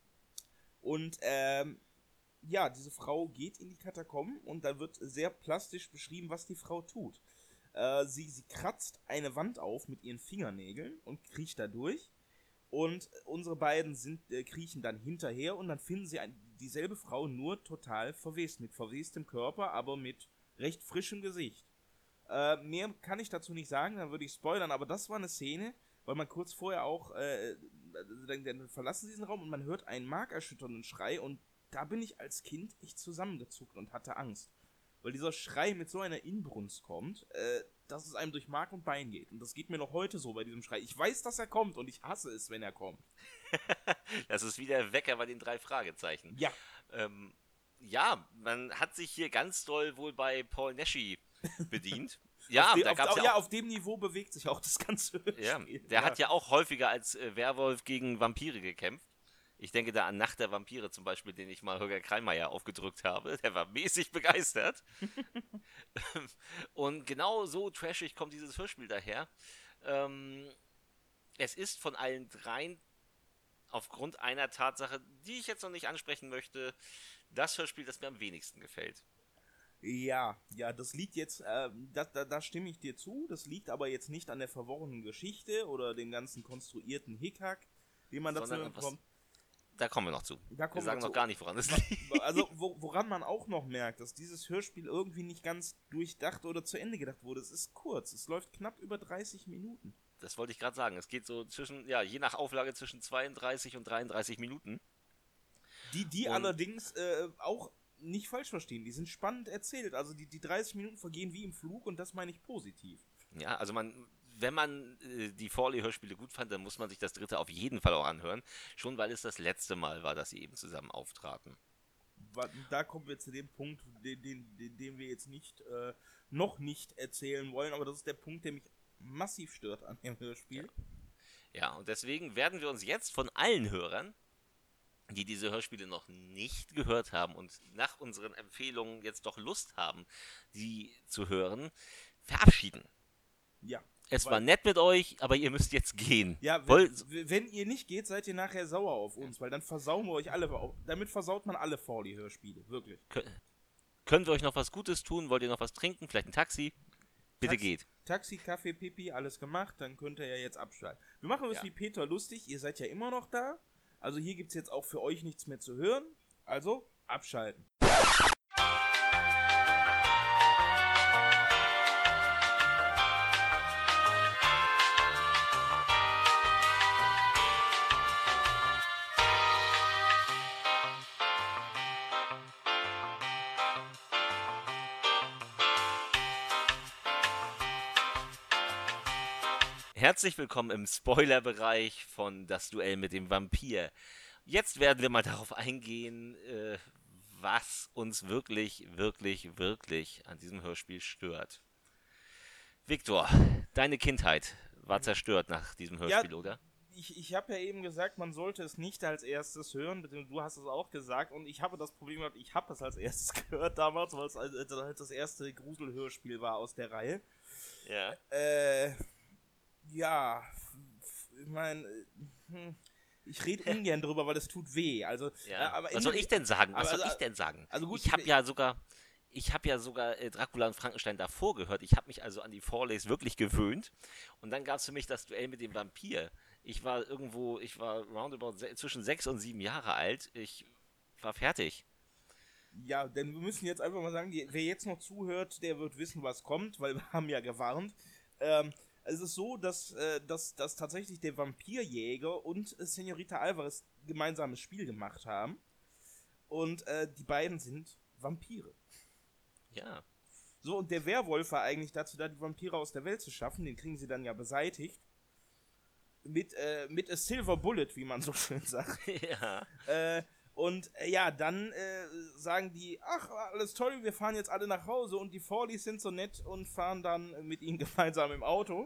Speaker 1: Und ähm, ja, diese Frau geht in die Katakomben und da wird sehr plastisch beschrieben, was die Frau tut. Äh, sie, sie kratzt eine Wand auf mit ihren Fingernägeln und kriecht da durch. Und unsere beiden sind, äh, kriechen dann hinterher und dann finden sie ein, dieselbe Frau nur total verwest. Mit verwestem Körper, aber mit recht frischem Gesicht. Äh, mehr kann ich dazu nicht sagen, dann würde ich spoilern, aber das war eine Szene, weil man kurz vorher auch, äh, dann, dann verlassen sie diesen Raum und man hört einen markerschütternden Schrei und da bin ich als Kind echt zusammengezuckt und hatte Angst. Weil dieser Schrei mit so einer Inbrunst kommt, äh, dass es einem durch Mark und Bein geht. Und das geht mir noch heute so bei diesem Schrei. Ich weiß, dass er kommt und ich hasse es, wenn er kommt.
Speaker 3: Das ist wie der Wecker bei den drei Fragezeichen.
Speaker 1: Ja.
Speaker 3: Ähm, ja, man hat sich hier ganz doll wohl bei Paul Naschy bedient. Ja,
Speaker 1: auf, de,
Speaker 3: da
Speaker 1: auf,
Speaker 3: gab's
Speaker 1: ja,
Speaker 3: ja, auch,
Speaker 1: auf dem Niveau bewegt sich auch das ganze
Speaker 3: ja,
Speaker 1: Spiel.
Speaker 3: der hat ja auch häufiger als äh, Werwolf gegen Vampire gekämpft. Ich denke da an Nacht der Vampire zum Beispiel, den ich mal Holger Kreimeier aufgedrückt habe. Der war mäßig begeistert. Und genau so trashig kommt dieses Hörspiel daher. Ähm, es ist von allen dreien aufgrund einer Tatsache, die ich jetzt noch nicht ansprechen möchte, das Hörspiel, das mir am wenigsten gefällt.
Speaker 1: Ja, ja, das liegt jetzt, äh, da, da, da stimme ich dir zu, das liegt aber jetzt nicht an der verworrenen Geschichte oder dem ganzen konstruierten Hickhack, den man dazu
Speaker 3: Sondern an was-
Speaker 1: bekommt.
Speaker 3: Da kommen wir noch zu.
Speaker 1: Da kommen
Speaker 3: wir sagen
Speaker 1: wir
Speaker 3: noch
Speaker 1: zu.
Speaker 3: gar nicht, woran es liegt.
Speaker 1: Also, wo, woran man auch noch merkt, dass dieses Hörspiel irgendwie nicht ganz durchdacht oder zu Ende gedacht wurde. Es ist kurz, es läuft knapp über dreißig Minuten.
Speaker 3: Das wollte ich gerade sagen. Es geht so zwischen, ja, je nach Auflage zwischen zweiunddreißig und dreiunddreißig Minuten.
Speaker 1: Die, die
Speaker 3: Und
Speaker 1: allerdings äh, auch nicht falsch verstehen. Die sind spannend erzählt. Also die, die dreißig Minuten vergehen wie im Flug und das meine ich positiv.
Speaker 3: Ja, also man, wenn man äh, die Forley-Hörspiele gut fand, dann muss man sich das dritte auf jeden Fall auch anhören. Schon weil es das letzte Mal war, dass sie eben zusammen auftraten.
Speaker 1: Da kommen wir zu dem Punkt, den, den, den, den wir jetzt nicht, äh, noch nicht erzählen wollen, aber das ist der Punkt, der mich massiv stört an dem Hörspiel.
Speaker 3: Ja, und deswegen werden wir uns jetzt von allen Hörern, die diese Hörspiele noch nicht gehört haben und nach unseren Empfehlungen jetzt doch Lust haben, die zu hören, verabschieden.
Speaker 1: Ja.
Speaker 3: Es
Speaker 1: weil,
Speaker 3: war nett mit euch, aber ihr müsst jetzt gehen.
Speaker 1: Ja,
Speaker 3: Woll-
Speaker 1: wenn, wenn ihr nicht geht, seid ihr nachher sauer auf uns, weil dann versauen wir euch alle. Damit versaut man alle Forley-Hörspiele, wirklich.
Speaker 3: Kön- können wir euch noch was Gutes tun? Wollt ihr noch was trinken? Vielleicht ein Taxi? Bitte
Speaker 1: Taxi,
Speaker 3: geht.
Speaker 1: Taxi, Kaffee, Pipi, alles gemacht, dann könnt ihr ja jetzt abschalten. Wir machen uns
Speaker 3: Ja.
Speaker 1: wie Peter lustig, ihr seid ja immer noch da. Also hier gibt es jetzt auch für euch nichts mehr zu hören. Also abschalten.
Speaker 3: Herzlich willkommen im Spoilerbereich von Das Duell mit dem Vampir. Jetzt werden wir mal darauf eingehen, äh, was uns wirklich, wirklich, wirklich an diesem Hörspiel stört. Viktor, deine Kindheit war zerstört nach diesem Hörspiel,
Speaker 1: Ja,
Speaker 3: oder?
Speaker 1: Ich, ich habe ja eben gesagt, man sollte es nicht als erstes hören, beziehungsweise du hast es auch gesagt und ich habe das Problem gehabt, ich habe es als erstes gehört damals, weil es halt das erste Gruselhörspiel war aus der Reihe.
Speaker 3: Ja.
Speaker 1: Äh, ja, ich meine, ich rede ungern drüber, weil es tut weh. Also,
Speaker 3: Ja.
Speaker 1: äh, aber
Speaker 3: Was soll ich denn sagen? Was
Speaker 1: aber-
Speaker 3: soll ich denn sagen?
Speaker 1: also gut,
Speaker 3: ich habe ja sogar, ich habe ja sogar äh, Dracula und Frankenstein davor gehört. Ich habe mich also an die Forleys wirklich gewöhnt. Und dann gab es für mich das Duell mit dem Vampir. Ich war irgendwo, ich war roundabout se- zwischen sechs und sieben Jahre alt. Ich war fertig.
Speaker 1: Ja, denn wir müssen jetzt einfach mal sagen, die, wer jetzt noch zuhört, der wird wissen, was kommt, weil wir haben ja gewarnt. Ähm, es ist so, dass, äh, dass, dass tatsächlich der Vampirjäger und äh, Senorita Alvarez gemeinsames Spiel gemacht haben. Und äh, die beiden sind Vampire.
Speaker 3: Ja.
Speaker 1: So, und der Werwolf war eigentlich dazu da, die Vampire aus der Welt zu schaffen. Den kriegen sie dann ja beseitigt. Mit, äh, mit a Silver Bullet, wie man so schön sagt.
Speaker 3: ja.
Speaker 1: Äh, und äh, ja, dann äh, sagen die, ach, alles toll, wir fahren jetzt alle nach Hause und die Forleys sind so nett und fahren dann äh, mit ihnen gemeinsam im Auto.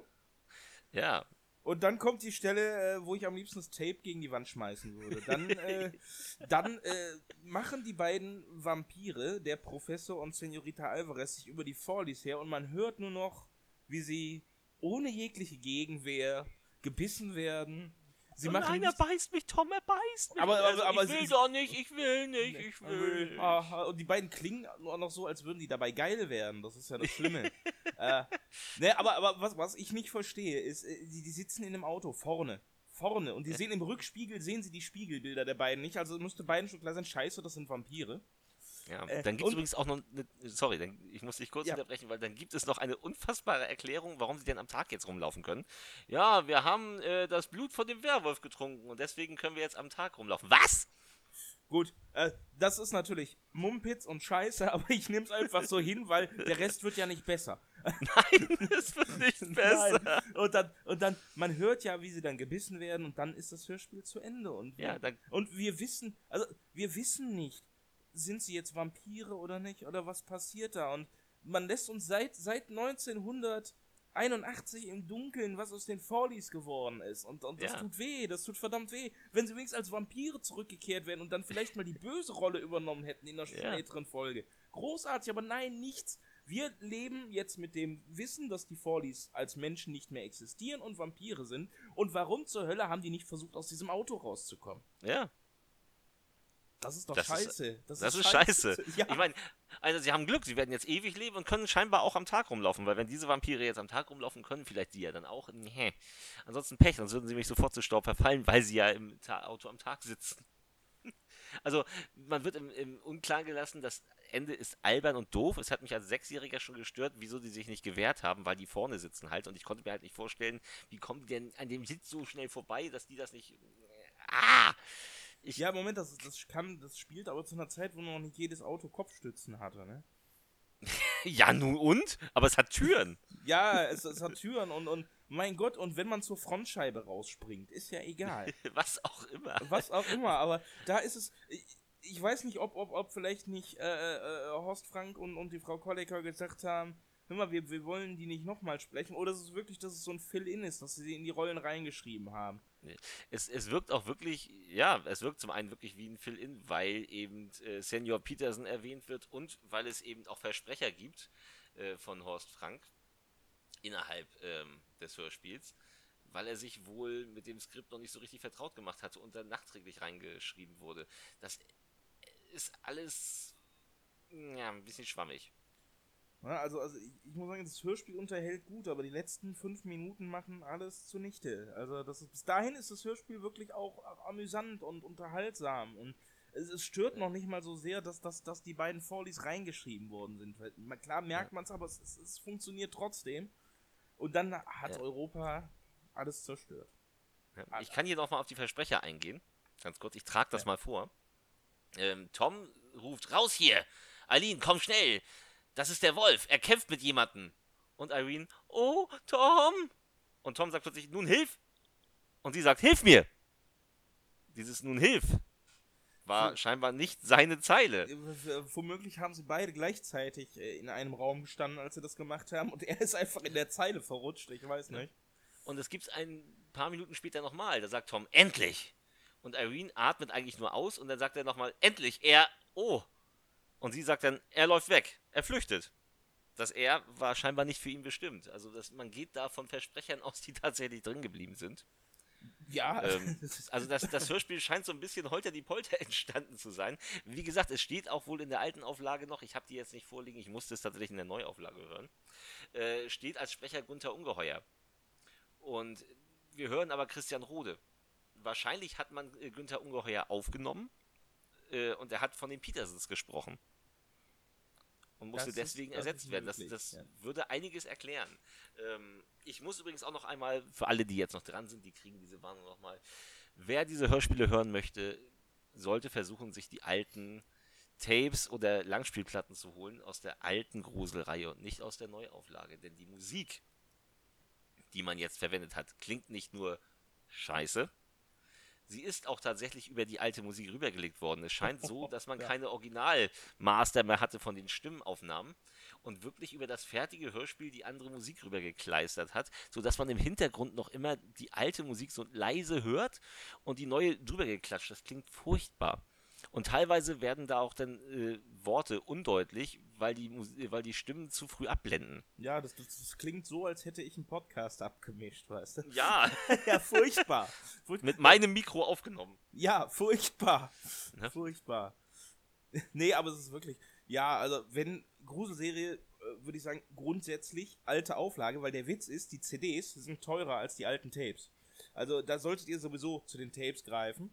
Speaker 3: Ja.
Speaker 1: Und dann kommt die Stelle, äh, wo ich am liebsten das Tape gegen die Wand schmeißen würde. Dann, äh, dann äh, machen die beiden Vampire, der Professor und Senorita Alvarez, sich über die Forleys her und man hört nur noch, wie sie ohne jegliche Gegenwehr gebissen werden. Sie
Speaker 3: oh
Speaker 1: machen
Speaker 3: nein, er
Speaker 1: nichts-
Speaker 3: beißt mich, Tom, er beißt mich.
Speaker 1: Aber- aber-
Speaker 3: also,
Speaker 1: aber
Speaker 3: ich will
Speaker 1: sie-
Speaker 3: doch nicht, ich will nicht, ich will nicht.
Speaker 1: Aha, und die beiden klingen auch noch so, als würden die dabei geil werden. Das ist ja das Schlimme. äh, ne, aber aber was, was ich nicht verstehe, ist, äh, die, die sitzen in einem Auto, vorne. Vorne. Und die sehen im Rückspiegel, sehen sie die Spiegelbilder der beiden nicht. Also müsste beiden schon klar sein, scheiße, das sind Vampire.
Speaker 3: Ja,
Speaker 1: Äh,
Speaker 3: dann gibt es
Speaker 1: und-
Speaker 3: übrigens auch noch, eine, sorry, dann, ich muss dich kurz
Speaker 1: Ja.
Speaker 3: unterbrechen, weil dann gibt es noch eine unfassbare Erklärung, warum sie denn am Tag jetzt rumlaufen können. Ja, wir haben äh, das Blut von dem Werwolf getrunken und deswegen können wir jetzt am Tag rumlaufen. Was?
Speaker 1: Gut, äh, das ist natürlich Mumpitz und Scheiße, aber ich nehme es einfach so hin, weil der Rest wird ja nicht besser.
Speaker 3: Nein, es wird nicht besser.
Speaker 1: Nein. Und dann, und dann, man hört ja, wie sie dann gebissen werden und dann ist das Hörspiel zu Ende. Und wir,
Speaker 3: Ja, dann-
Speaker 1: und wir wissen, also wir wissen nicht, sind sie jetzt Vampire oder nicht oder was passiert da? Und man lässt uns seit, seit neunzehnhunderteinundachtzig im Dunkeln, was aus den Forleys geworden ist. Und, und das
Speaker 3: Ja.
Speaker 1: tut weh, das tut verdammt weh. Wenn sie wenigstens als Vampire zurückgekehrt wären und dann vielleicht mal die böse Rolle übernommen hätten in der
Speaker 3: Ja.
Speaker 1: späteren Folge. Großartig, aber nein, nichts. Wir leben jetzt mit dem Wissen, dass die Forleys als Menschen nicht mehr existieren und Vampire sind. Und warum zur Hölle haben die nicht versucht, aus diesem Auto rauszukommen?
Speaker 3: Ja,
Speaker 1: Das ist doch
Speaker 3: Das ist-
Speaker 1: scheiße.
Speaker 3: das ist scheiße.
Speaker 1: Ja.
Speaker 3: Ich meine, also sie haben Glück, sie werden jetzt ewig leben und können scheinbar auch am Tag rumlaufen, weil wenn diese Vampire jetzt am Tag rumlaufen können, vielleicht die ja dann auch, nee. Ansonsten Pech, sonst würden sie mich sofort zu Staub verfallen, weil sie ja im Ta- Auto am Tag sitzen. Also, man wird im, im Unklaren gelassen, das Ende ist albern und doof. Es hat mich als Sechsjähriger schon gestört, wieso die sich nicht gewehrt haben, weil die vorne sitzen halt. Und ich konnte mir halt nicht vorstellen, wie kommen die denn an dem Sitz so schnell vorbei, dass die das nicht. Ah! Ich,
Speaker 1: Ja, Moment, das, das, kann, das spielt aber zu einer Zeit, wo noch nicht jedes Auto Kopfstützen hatte, ne?
Speaker 3: ja, nun und? Aber es hat Türen.
Speaker 1: Ja, es, es hat Türen und, und mein Gott, und wenn man zur Frontscheibe rausspringt, ist ja egal.
Speaker 3: Was auch immer.
Speaker 1: Was auch immer, aber da ist es. Ich, ich weiß nicht, ob, ob, ob vielleicht nicht äh, äh, Horst Frank und, und die Frau Kollecker gesagt haben, hör mal, wir, wir wollen die nicht nochmal sprechen, oder ist es wirklich, dass es so ein Fill-In ist, dass sie sie in die Rollen reingeschrieben haben.
Speaker 3: Es, es wirkt auch wirklich, ja, es wirkt zum einen wirklich wie ein Fill-In, weil eben äh, Senior Peterson erwähnt wird und weil es eben auch Versprecher gibt äh, von Horst Frank innerhalb ähm, des Hörspiels, weil er sich wohl mit dem Skript noch nicht so richtig vertraut gemacht hatte und dann nachträglich reingeschrieben wurde. Das ist alles ja, ein bisschen schwammig.
Speaker 1: Ja, also, also ich, ich muss sagen, das Hörspiel unterhält gut, aber die letzten fünf Minuten machen alles zunichte. Also das ist, bis dahin ist das Hörspiel wirklich auch amüsant und unterhaltsam und es, es stört noch nicht mal so sehr, dass, dass, dass die beiden Follies reingeschrieben worden sind. Klar merkt man es, aber es, es, es funktioniert trotzdem und dann hat ja. Europa alles zerstört.
Speaker 3: Ja. Ich kann hier nochmal auf die Versprecher eingehen, ganz kurz, ich trage das ja. mal vor. Ähm, Tom ruft, raus hier! Eileen, komm schnell! Das ist der Wolf, er kämpft mit jemandem. Und Irene, oh, Tom! Und Tom sagt plötzlich, nun hilf! Und sie sagt, hilf mir! Dieses nun hilf war Für, scheinbar nicht seine Zeile.
Speaker 1: Womöglich haben sie beide gleichzeitig in einem Raum gestanden, als sie das gemacht haben. Und er ist einfach in der Zeile verrutscht, ich weiß nicht.
Speaker 3: Und es gibt es ein paar Minuten später nochmal, da sagt Tom, endlich! Und Irene atmet eigentlich nur aus und dann sagt er nochmal, endlich, er, oh! Und sie sagt dann, er läuft weg, er flüchtet. Das Er war scheinbar nicht für ihn bestimmt. Also das, man geht da von Versprechern aus, die tatsächlich drin geblieben sind.
Speaker 1: Ja.
Speaker 3: Ähm, also das, das Hörspiel scheint so ein bisschen holter die Polter entstanden zu sein. Wie gesagt, es steht auch wohl in der alten Auflage noch, ich habe die jetzt nicht vorliegen, ich musste es tatsächlich in der Neuauflage hören, äh, steht als Sprecher Gunther Ungeheuer. Und wir hören aber Christian Rode. Wahrscheinlich hat man äh, Gunther Ungeheuer aufgenommen, und er hat von den Petersens gesprochen. Und musste das deswegen ist, ersetzt werden. Das, das ja. würde einiges erklären. Ähm, ich muss übrigens auch noch einmal, für alle, die jetzt noch dran sind, die kriegen diese Warnung nochmal. Wer diese Hörspiele hören möchte, sollte versuchen, sich die alten Tapes oder Langspielplatten zu holen aus der alten Gruselreihe und nicht aus der Neuauflage. Denn die Musik, die man jetzt verwendet hat, klingt nicht nur scheiße, sie ist auch tatsächlich über die alte Musik rübergelegt worden. Es scheint so, dass man ja. keine Originalmaster mehr hatte von den Stimmaufnahmen und wirklich über das fertige Hörspiel die andere Musik rübergekleistert hat, sodass man im Hintergrund noch immer die alte Musik so leise hört und die neue drüber geklatscht. Das klingt furchtbar. Und teilweise werden da auch dann äh, Worte undeutlich, weil die, weil die Stimmen zu früh abblenden.
Speaker 1: Ja, das, das, das klingt so, als hätte ich einen Podcast abgemischt, weißt du?
Speaker 3: Ja.
Speaker 1: ja, furchtbar. furchtbar.
Speaker 3: Mit meinem Mikro aufgenommen.
Speaker 1: Ja, furchtbar. Ne? Furchtbar. Nee, aber es ist wirklich, ja, also wenn Gruselserie, äh, würde ich sagen, grundsätzlich alte Auflage, weil der Witz ist, die C Ds sind teurer als die alten Tapes. Also da solltet ihr sowieso zu den Tapes greifen.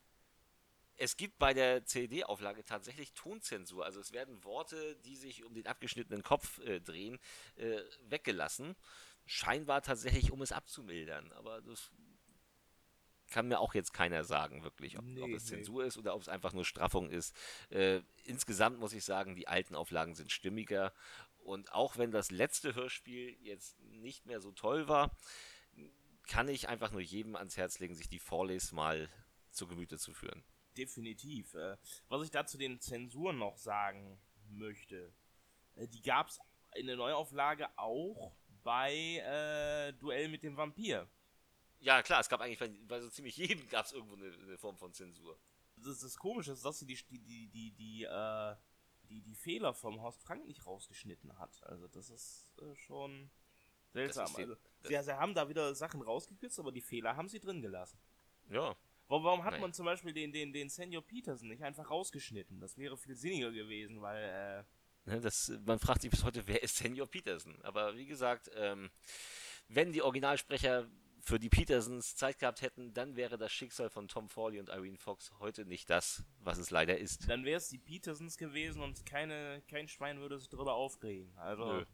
Speaker 3: Es gibt bei der C D-Auflage tatsächlich Tonzensur. Also es werden Worte, die sich um den abgeschnittenen Kopf äh, drehen, äh, weggelassen. Scheinbar tatsächlich, um es abzumildern. Aber das kann mir auch jetzt keiner sagen, wirklich, ob, nee, ob es nee. Zensur ist oder ob es einfach nur Straffung ist. Äh, insgesamt muss ich sagen, die alten Auflagen sind stimmiger. Und auch wenn das letzte Hörspiel jetzt nicht mehr so toll war, kann ich einfach nur jedem ans Herz legen, sich die Follies mal zu Gemüte zu führen.
Speaker 1: Definitiv. Äh, was ich da zu den Zensuren noch sagen möchte, äh, die gab es in der Neuauflage auch bei äh, Duell mit dem Vampir.
Speaker 3: Ja, klar, es gab eigentlich bei, bei so ziemlich jedem gab es irgendwo eine, eine Form von Zensur.
Speaker 1: Das, das Komische ist, dass sie die, die, die, die, die, äh, die, die Fehler vom Horst Frank nicht rausgeschnitten hat. Also das ist äh, schon seltsam.
Speaker 3: Ist die,
Speaker 1: also, sie, sie haben da wieder Sachen rausgekürzt, aber die Fehler haben sie drin gelassen.
Speaker 3: Ja.
Speaker 1: Warum hat man zum Beispiel den, den, den Senior Peterson nicht einfach rausgeschnitten? Das wäre viel sinniger gewesen, weil, äh...
Speaker 3: Das, man fragt sich bis heute, wer ist Senior Peterson? Aber wie gesagt, ähm, wenn die Originalsprecher für die Petersons Zeit gehabt hätten, dann wäre das Schicksal von Tom Fawley und Irene Fox heute nicht das, was es leider ist.
Speaker 1: Dann wäre es die Petersons gewesen und keine, kein Schwein würde sich drüber aufregen. Also.
Speaker 3: Nö.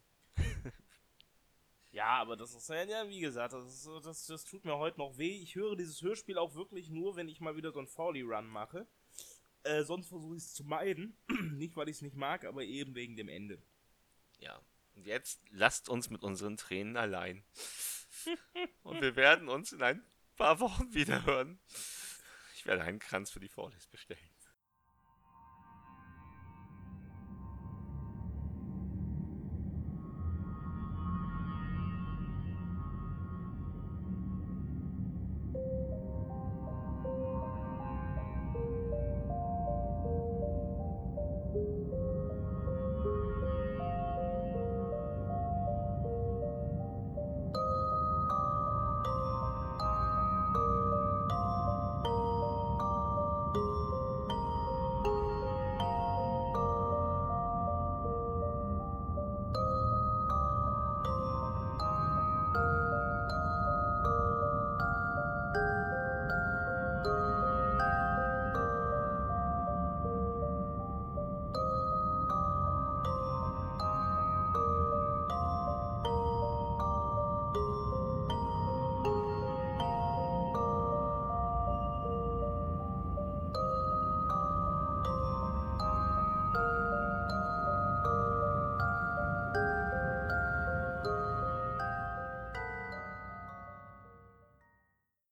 Speaker 1: Ja, aber das ist ja, wie gesagt, das, ist, das, das tut mir heute noch weh. Ich höre dieses Hörspiel auch wirklich nur, wenn ich mal wieder so einen Fawley-Run mache. Äh, sonst versuche ich es zu meiden. Nicht, weil ich es nicht mag, aber eben wegen dem Ende.
Speaker 3: Ja, und jetzt lasst uns mit unseren Tränen allein. Und wir werden uns in ein paar Wochen wieder hören. Ich werde einen Kranz für die Fawleys bestellen.